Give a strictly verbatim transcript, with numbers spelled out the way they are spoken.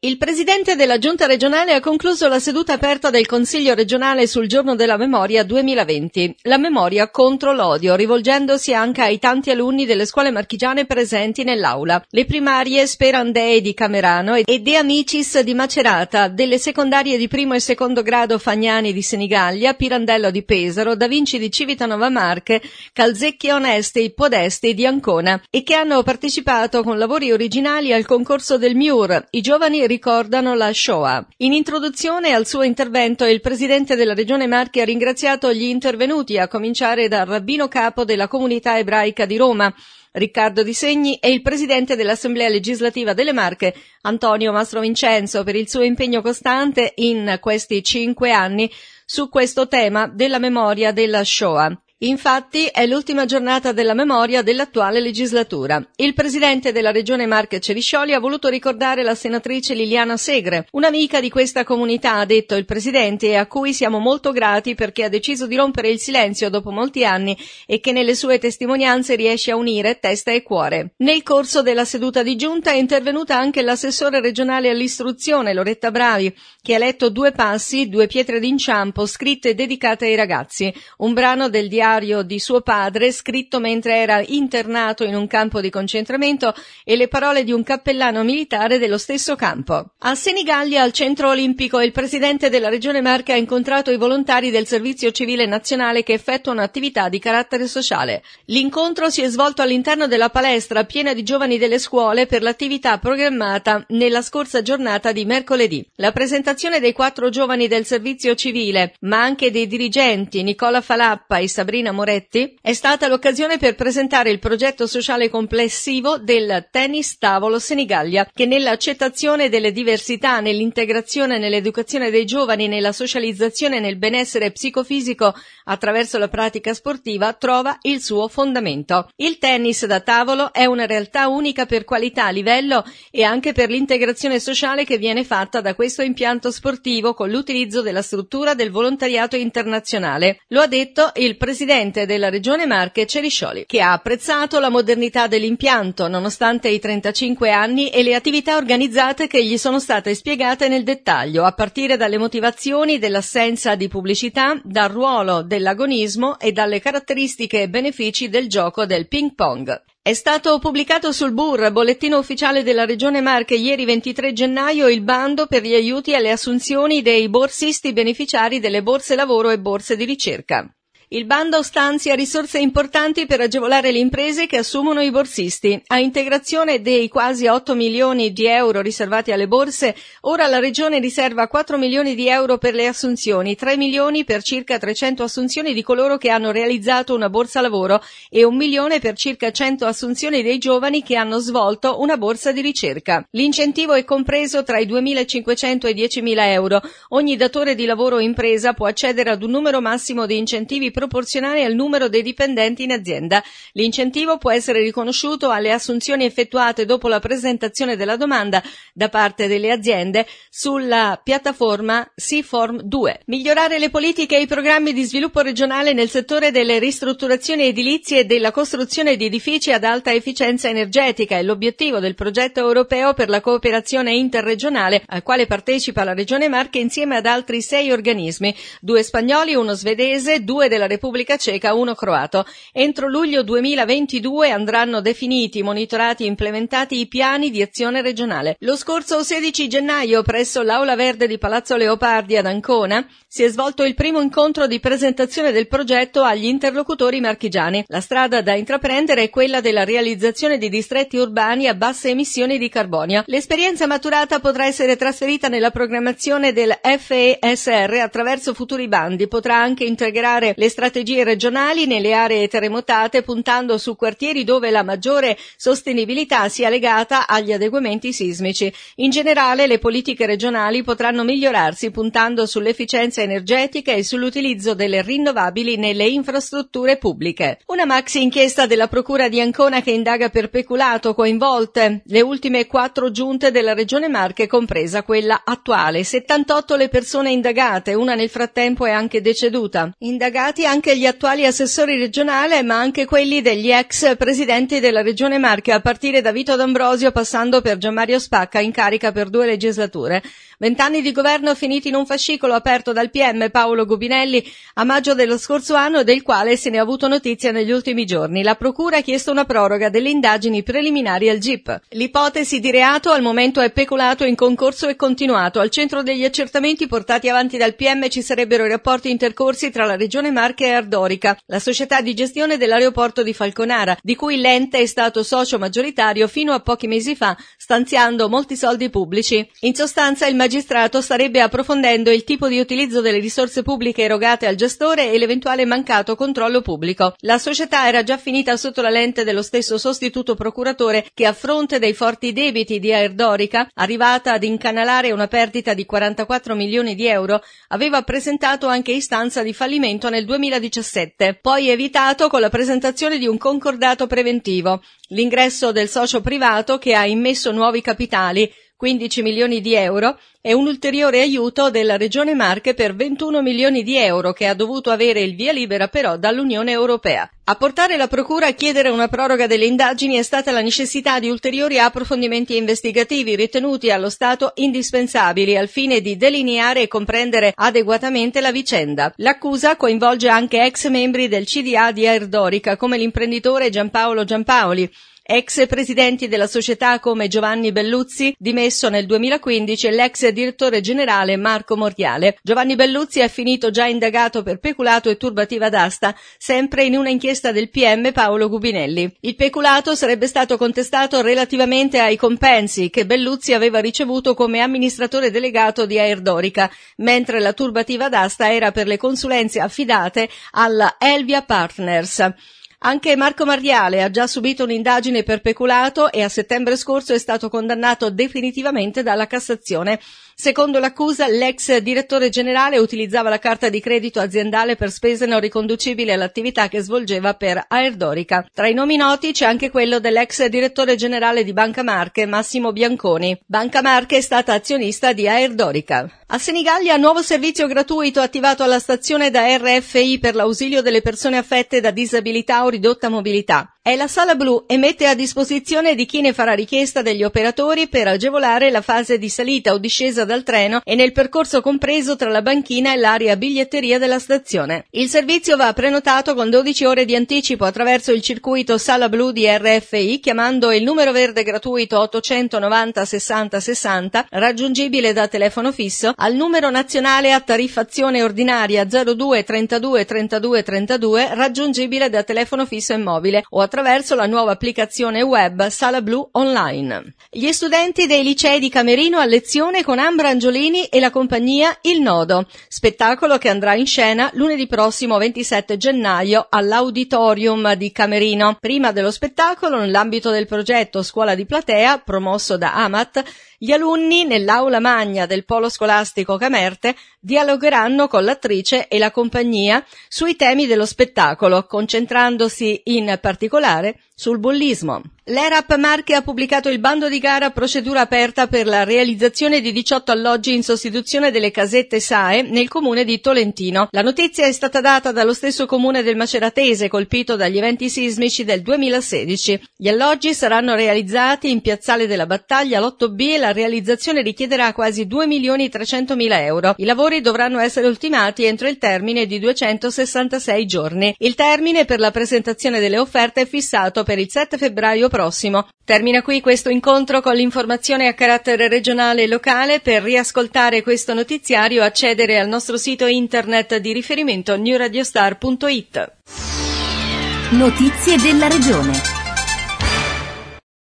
Il presidente della Giunta regionale ha concluso la seduta aperta del Consiglio regionale sul Giorno della Memoria duemilaventi, la memoria contro l'odio, rivolgendosi anche ai tanti alunni delle scuole marchigiane presenti nell'aula. Le primarie Sperandei di Camerano e De Amicis di Macerata, delle secondarie di primo e secondo grado Fagnani di Senigallia, Pirandello di Pesaro, Da Vinci di Civitanova Marche, Calzecchi Onesti, Podesti di Ancona, e che hanno partecipato con lavori originali al concorso del M I U R. I giovani ricordano la Shoah. In introduzione al suo intervento il presidente della Regione Marche ha ringraziato gli intervenuti, a cominciare dal rabbino capo della comunità ebraica di Roma, Riccardo Di Segni, e il presidente dell'Assemblea legislativa delle Marche, Antonio Mastrovincenzo, per il suo impegno costante in questi cinque anni su questo tema della memoria della Shoah. Infatti è l'ultima giornata della memoria dell'attuale legislatura. Il presidente della Regione Marche Ceriscioli ha voluto ricordare la senatrice Liliana Segre, un'amica di questa comunità, ha detto il presidente, e a cui siamo molto grati perché ha deciso di rompere il silenzio dopo molti anni e che nelle sue testimonianze riesce a unire testa e cuore. Nel corso della seduta di giunta è intervenuta anche l'assessore regionale all'istruzione Loretta Bravi, che ha letto Due passi, due pietre d'inciampo, scritte e dedicate ai ragazzi, un brano del diario di suo padre scritto mentre era internato in un campo di concentramento, e le parole di un cappellano militare dello stesso campo. A Senigallia, al centro olimpico, il presidente della Regione Marche ha incontrato i volontari del Servizio Civile Nazionale che effettuano attività di carattere sociale. L'incontro si è svolto all'interno della palestra piena di giovani delle scuole per l'attività programmata nella scorsa giornata di mercoledì. La presentazione dei quattro giovani del Servizio Civile, ma anche dei dirigenti Nicola Falappa e Sabrina Moretti, è stata l'occasione per presentare il progetto sociale complessivo del Tennis Tavolo Senigallia, che nell'accettazione delle diversità, nell'integrazione, nell'educazione dei giovani, nella socializzazione e nel benessere psicofisico attraverso la pratica sportiva trova il suo fondamento. Il tennis da tavolo è una realtà unica per qualità, livello e anche per l'integrazione sociale che viene fatta da questo impianto sportivo con l'utilizzo della struttura del volontariato internazionale. Lo ha detto il presidente della Regione Marche Ceriscioli, che ha apprezzato la modernità dell'impianto nonostante i trentacinque anni e le attività organizzate che gli sono state spiegate nel dettaglio, a partire dalle motivazioni dell'assenza di pubblicità, dal ruolo dell'agonismo e dalle caratteristiche e benefici del gioco del ping pong. È stato pubblicato sul B U R, bollettino ufficiale della Regione Marche, ieri ventitré gennaio, il bando per gli aiuti alle assunzioni dei borsisti beneficiari delle borse lavoro e borse di ricerca. Il bando stanzia risorse importanti per agevolare le imprese che assumono i borsisti. A integrazione dei quasi otto milioni di euro riservati alle borse, ora la Regione riserva quattro milioni di euro per le assunzioni, tre milioni per circa trecento assunzioni di coloro che hanno realizzato una borsa lavoro e un milione per circa cento assunzioni dei giovani che hanno svolto una borsa di ricerca. L'incentivo è compreso tra i duemilacinquecento e i diecimila euro. Ogni datore di lavoro o impresa può accedere ad un numero massimo di incentivi proporzionale al numero dei dipendenti in azienda. L'incentivo può essere riconosciuto alle assunzioni effettuate dopo la presentazione della domanda da parte delle aziende sulla piattaforma SeaForm due. Migliorare le politiche e i programmi di sviluppo regionale nel settore delle ristrutturazioni edilizie e della costruzione di edifici ad alta efficienza energetica è l'obiettivo del progetto europeo per la cooperazione interregionale al quale partecipa la Regione Marche insieme ad altri sei organismi, due spagnoli, uno svedese, due della Repubblica Ceca, uno croato. Entro luglio duemilaventidue andranno definiti, monitorati e implementati i piani di azione regionale. Lo scorso sedici gennaio, presso l'Aula Verde di Palazzo Leopardi ad Ancona, si è svolto il primo incontro di presentazione del progetto agli interlocutori marchigiani. La strada da intraprendere è quella della realizzazione di distretti urbani a basse emissioni di carbonio. L'esperienza maturata potrà essere trasferita nella programmazione del F E S R attraverso futuri bandi. Potrà anche integrare le strategie regionali nelle aree terremotate, puntando su quartieri dove la maggiore sostenibilità sia legata agli adeguamenti sismici. In generale, le politiche regionali potranno migliorarsi puntando sull'efficienza energetica e sull'utilizzo delle rinnovabili nelle infrastrutture pubbliche. Una maxi inchiesta della Procura di Ancona che indaga per peculato, coinvolte le ultime quattro giunte della Regione Marche, compresa quella attuale. settantotto le persone indagate, una nel frattempo è anche deceduta. Indagati Coinvolti anche gli attuali assessori regionali, ma anche quelli degli ex presidenti della Regione Marche, a partire da Vito D'Ambrosio passando per Gianmario Spacca, in carica per due legislature. Vent'anni di governo finiti in un fascicolo aperto dal P M Paolo Gubinelli a maggio dello scorso anno, del quale se ne è avuto notizia negli ultimi giorni. La Procura ha chiesto una proroga delle indagini preliminari al G I P. L'ipotesi di reato al momento è peculato in concorso e continuato. Al centro degli accertamenti portati avanti dal P M ci sarebbero i rapporti intercorsi tra la Regione Marche e Ardorica, la società di gestione dell'aeroporto di Falconara, di cui l'ente è stato socio maggioritario fino a pochi mesi fa, stanziando molti soldi pubblici. In sostanza, il magistrato starebbe approfondendo il tipo di utilizzo delle risorse pubbliche erogate al gestore e l'eventuale mancato controllo pubblico. La società era già finita sotto la lente dello stesso sostituto procuratore che, a fronte dei forti debiti di Aerdorica, arrivata ad incanalare una perdita di quarantaquattro milioni di euro, aveva presentato anche istanza di fallimento nel duemiladiciassette, poi evitato con la presentazione di un concordato preventivo, l'ingresso del socio privato che ha immesso nuovi capitali, quindici milioni di euro, e un ulteriore aiuto della Regione Marche per ventuno milioni di euro, che ha dovuto avere il via libera però dall'Unione Europea. A portare la Procura a chiedere una proroga delle indagini è stata la necessità di ulteriori approfondimenti investigativi ritenuti allo Stato indispensabili al fine di delineare e comprendere adeguatamente la vicenda. L'accusa coinvolge anche ex membri del C D A di Aerdorica, come l'imprenditore Giampaolo Giampaoli, ex presidenti della società come Giovanni Belluzzi, dimesso nel duemilaquindici, e l'ex direttore generale Marco Mordiale. Giovanni Belluzzi è finito già indagato per peculato e turbativa d'asta, sempre in una inchiesta del P M Paolo Gubinelli. Il peculato sarebbe stato contestato relativamente ai compensi che Belluzzi aveva ricevuto come amministratore delegato di Aerdorica, mentre la turbativa d'asta era per le consulenze affidate alla Elvia Partners. Anche Marco Mordiale ha già subito un'indagine per peculato e a settembre scorso è stato condannato definitivamente dalla Cassazione. Secondo l'accusa, l'ex direttore generale utilizzava la carta di credito aziendale per spese non riconducibili all'attività che svolgeva per Aerdorica. Tra i nomi noti c'è anche quello dell'ex direttore generale di Banca Marche, Massimo Bianconi. Banca Marche è stata azionista di Aerdorica. A Senigallia, nuovo servizio gratuito attivato alla stazione da R F I per l'ausilio delle persone affette da disabilità o ridotta mobilità. È la Sala Blu e mette a disposizione di chi ne farà richiesta degli operatori per agevolare la fase di salita o discesa dal treno e nel percorso compreso tra la banchina e l'area biglietteria della stazione. Il servizio va prenotato con dodici ore di anticipo attraverso il circuito Sala Blu di R F I chiamando il numero verde gratuito ottocentonovanta sessanta sessanta, raggiungibile da telefono fisso, al numero nazionale a tariffazione ordinaria zero due trentadue trentadue trentadue, raggiungibile da telefono fisso e mobile, o attraverso la nuova applicazione web Sala Blu Online. Gli studenti dei licei di Camerino a lezione con Ambra Angiolini e la compagnia Il Nodo, spettacolo che andrà in scena lunedì prossimo ventisette gennaio all'Auditorium di Camerino. Prima dello spettacolo, nell'ambito del progetto Scuola di Platea, promosso da Amat, gli alunni nell'aula magna del Polo Scolastico Camerte dialogheranno con l'attrice e la compagnia sui temi dello spettacolo, concentrandosi in particolare sul bullismo. L'E R A P Marche ha pubblicato il bando di gara procedura aperta per la realizzazione di diciotto alloggi in sostituzione delle casette S A E nel comune di Tolentino. La notizia è stata data dallo stesso comune del Maceratese, colpito dagli eventi sismici del duemilasedici. Gli alloggi saranno realizzati in Piazzale della Battaglia, l'otto B, e la realizzazione richiederà quasi due milioni trecentomila euro. I lavori dovranno essere ultimati entro il termine di duecentosessantasei giorni. Il termine per la presentazione delle offerte è fissato per il sette febbraio prossimo. Termina qui questo incontro con l'informazione a carattere regionale e locale. Per riascoltare questo notiziario accedere al nostro sito internet di riferimento new radio star punto it. Notizie della regione.